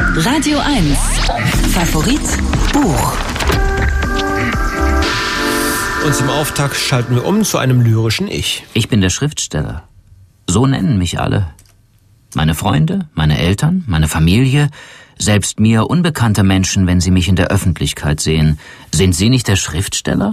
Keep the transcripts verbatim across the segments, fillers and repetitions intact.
Radio eins. Favorit Buch. Und zum Auftakt schalten wir um zu einem lyrischen Ich. Ich bin der Schriftsteller. So nennen mich alle. Meine Freunde, meine Eltern, meine Familie, selbst mir unbekannte Menschen, wenn sie mich in der Öffentlichkeit sehen. Sind Sie nicht der Schriftsteller?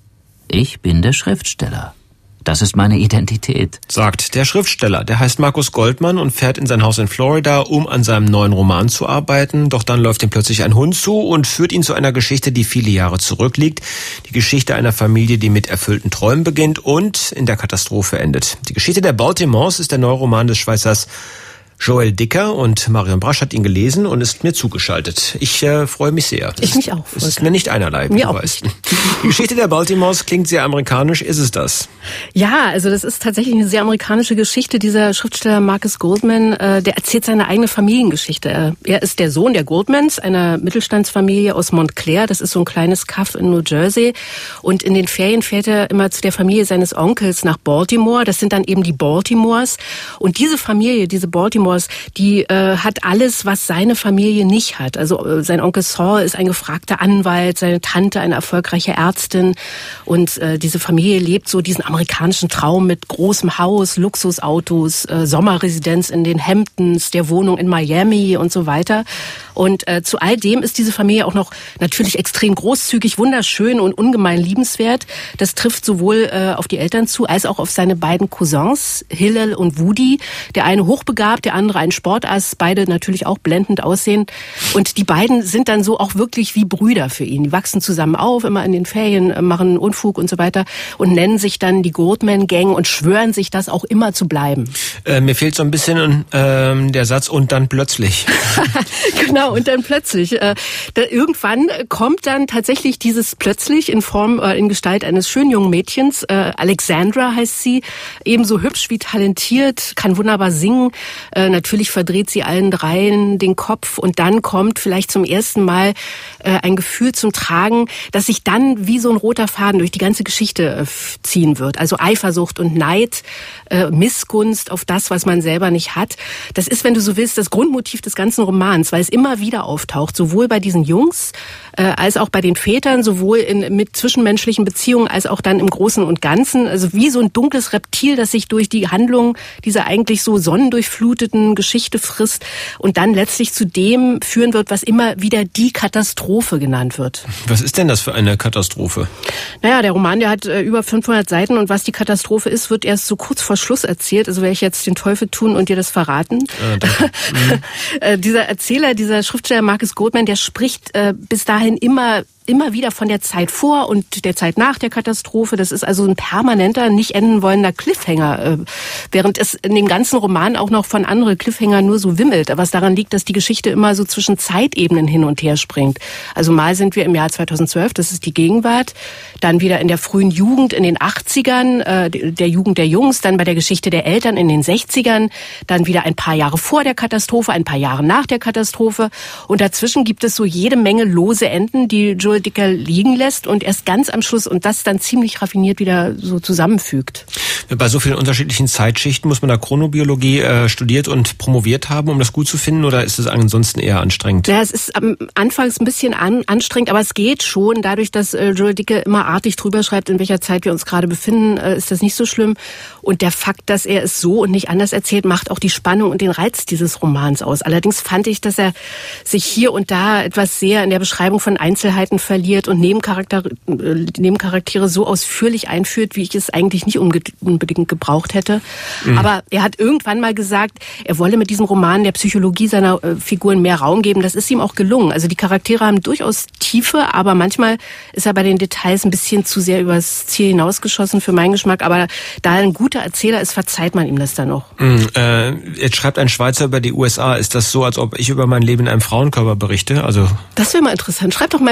Ich bin der Schriftsteller. Das ist meine Identität. Sagt der Schriftsteller. Der heißt Markus Goldmann und fährt in sein Haus in Florida, um an seinem neuen Roman zu arbeiten. Doch dann läuft ihm plötzlich ein Hund zu und führt ihn zu einer Geschichte, die viele Jahre zurückliegt. Die Geschichte einer Familie, die mit erfüllten Träumen beginnt und in der Katastrophe endet. Die Geschichte der Baltimores ist der neue Roman des Schweizers Joel Dicker, und Marion Brasch hat ihn gelesen und ist mir zugeschaltet. Ich äh, freue mich sehr. Ich mich auch. Es ist mir nicht einerlei, wie mir du auch weißt. Nicht. Die Geschichte der Baltimores klingt sehr amerikanisch. Ist es das? Ja, also das ist tatsächlich eine sehr amerikanische Geschichte. Dieser Schriftsteller Marcus Goldman, äh, der erzählt seine eigene Familiengeschichte. Er ist der Sohn der Goldmans, einer Mittelstandsfamilie aus Montclair. Das ist so ein kleines Kaff in New Jersey. Und in den Ferien fährt er immer zu der Familie seines Onkels nach Baltimore. Das sind dann eben die Baltimores. Und diese Familie, diese Baltimore die äh, hat alles, was seine Familie nicht hat. Also äh, sein Onkel Saul ist ein gefragter Anwalt, seine Tante eine erfolgreiche Ärztin, und äh, diese Familie lebt so diesen amerikanischen Traum mit großem Haus, Luxusautos, äh, Sommerresidenz in den Hamptons, der Wohnung in Miami und so weiter. Und äh, zu all dem ist diese Familie auch noch natürlich extrem großzügig, wunderschön und ungemein liebenswert. Das trifft sowohl äh, auf die Eltern zu, als auch auf seine beiden Cousins, Hillel und Woody. Der eine hochbegabt, der andere ein Sportass, beide natürlich auch blendend aussehen. Und die beiden sind dann so auch wirklich wie Brüder für ihn. Die wachsen zusammen auf, immer in den Ferien, machen Unfug und so weiter und nennen sich dann die Goldman Gang und schwören sich das auch immer zu bleiben. Äh, mir fehlt so ein bisschen äh, der Satz „und dann plötzlich“. Genau, und dann plötzlich. Äh, da irgendwann kommt dann tatsächlich dieses plötzlich in Form, äh, in Gestalt eines schönen jungen Mädchens. Äh, Alexandra heißt sie, ebenso hübsch wie talentiert, kann wunderbar singen. Äh, natürlich verdreht sie allen dreien den Kopf, und dann kommt vielleicht zum ersten Mal äh, ein Gefühl zum Tragen, das sich dann wie so ein roter Faden durch die ganze Geschichte äh, ziehen wird. Also Eifersucht und Neid, äh, Missgunst auf das, was man selber nicht hat. Das ist, wenn du so willst, das Grundmotiv des ganzen Romans, weil es immer wieder auftaucht, sowohl bei diesen Jungs äh, als auch bei den Vätern, sowohl in, mit zwischenmenschlichen Beziehungen als auch dann im Großen und Ganzen. Also wie so ein dunkles Reptil, das sich durch die Handlung dieser eigentlich so sonnendurchfluteten Geschichte frisst und dann letztlich zu dem führen wird, was immer wieder die Katastrophe genannt wird. Was ist denn das für eine Katastrophe? Naja, der Roman, der hat äh, über fünfhundert Seiten, und was die Katastrophe ist, wird erst so kurz vor Schluss erzählt. Also werde ich jetzt den Teufel tun und dir das verraten. Äh, mhm. äh, dieser Erzähler, dieser Schriftsteller Marcus Goldman, der spricht äh, bis dahin immer immer wieder von der Zeit vor und der Zeit nach der Katastrophe. Das ist also ein permanenter, nicht enden wollender Cliffhanger, während es in dem ganzen Roman auch noch von anderen Cliffhanger nur so wimmelt, was daran liegt, dass die Geschichte immer so zwischen Zeitebenen hin und her springt. Also mal sind wir im Jahr zweitausendzwölf, das ist die Gegenwart, dann wieder in der frühen Jugend in den achtzigern, äh, der Jugend der Jungs, dann bei der Geschichte der Eltern in den sechzigern, dann wieder ein paar Jahre vor der Katastrophe, ein paar Jahre nach der Katastrophe, und dazwischen gibt es so jede Menge lose Enden, die Joel Dicker liegen lässt und erst ganz am Schluss und das dann ziemlich raffiniert wieder so zusammenfügt. Bei so vielen unterschiedlichen Zeitschichten muss man da Chronobiologie äh, studiert und promoviert haben, um das gut zu finden, oder ist es ansonsten eher anstrengend? Ja, es ist am Anfang ein bisschen an, anstrengend, aber es geht schon. Dadurch, dass äh, Joel Dicker immer artig drüber schreibt, in welcher Zeit wir uns gerade befinden, äh, ist das nicht so schlimm. Und der Fakt, dass er es so und nicht anders erzählt, macht auch die Spannung und den Reiz dieses Romans aus. Allerdings fand ich, dass er sich hier und da etwas sehr in der Beschreibung von Einzelheiten verliert und Nebencharaktere, äh, Nebencharaktere so ausführlich einführt, wie ich es eigentlich nicht unbedingt gebraucht hätte. Mhm. Aber er hat irgendwann mal gesagt, er wolle mit diesem Roman der Psychologie seiner äh, Figuren mehr Raum geben. Das ist ihm auch gelungen. Also die Charaktere haben durchaus Tiefe, aber manchmal ist er bei den Details ein bisschen zu sehr übers Ziel hinausgeschossen für meinen Geschmack. Aber da er ein guter Erzähler ist, verzeiht man ihm das dann auch. Mhm, äh, jetzt schreibt ein Schweizer über die U S A. Ist das so, als ob ich über mein Leben in einem Frauenkörper berichte? Also das wäre mal interessant. Schreib doch mal ein Buch über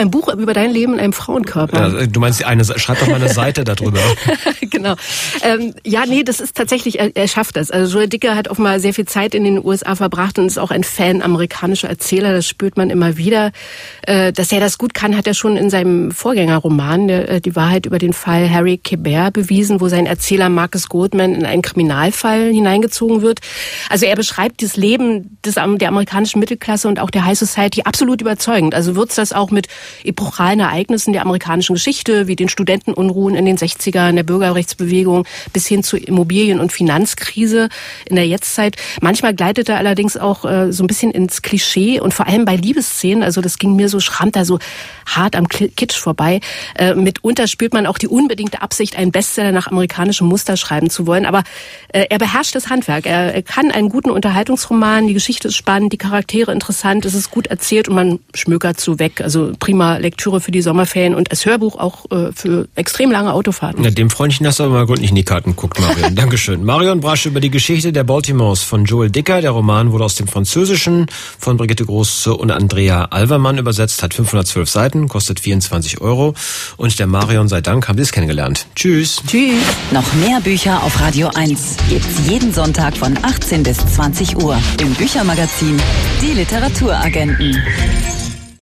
über dein Leben in einem Frauenkörper. Ja, du meinst, eine, schreib doch mal eine Seite darüber. Genau. Ähm, ja, nee, das ist tatsächlich, er, er schafft das. Also Joel Dicker hat offenbar sehr viel Zeit in den U S A verbracht und ist auch ein Fan amerikanischer Erzähler. Das spürt man immer wieder. Äh, dass er das gut kann, hat er schon in seinem Vorgängerroman, der, Die Wahrheit über den Fall Harry Quebert, bewiesen, wo sein Erzähler Marcus Goldman in einen Kriminalfall hineingezogen wird. Also er beschreibt das Leben des, der amerikanischen Mittelklasse und auch der High Society absolut überzeugend. Also würzt das auch mit epochalen Ereignissen der amerikanischen Geschichte, wie den Studentenunruhen in den sechzigern, der Bürgerrechtsbewegung bis hin zur Immobilien- und Finanzkrise in der Jetztzeit. Manchmal gleitet er allerdings auch äh, so ein bisschen ins Klischee und vor allem bei Liebesszenen, also das ging mir so, schrammt da so hart am Kitsch vorbei. Äh, mitunter spürt man auch die unbedingte Absicht, einen Bestseller nach amerikanischem Muster schreiben zu wollen, aber äh, er beherrscht das Handwerk. Er, er kann einen guten Unterhaltungsroman, die Geschichte ist spannend, die Charaktere interessant, es ist gut erzählt und man schmökert so weg. Also prima Lektüre für die Sommerferien und als Hörbuch auch äh, für extrem lange Autofahrten. Ja, dem Freundchen hast du aber mal gut nicht in die Karten guckt, Marion. Dankeschön. Marion Brasch über die Geschichte der Baltimores von Joel Dicker. Der Roman wurde aus dem Französischen von Brigitte Große und Andrea Alvermann übersetzt, hat fünfhundertzwölf Seiten, kostet vierundzwanzig Euro. Und der Marion sei Dank haben Sie es kennengelernt. Tschüss. Tschüss. Noch mehr Bücher auf Radio eins gibt's jeden Sonntag von achtzehn bis zwanzig Uhr im Büchermagazin Die Literaturagenten.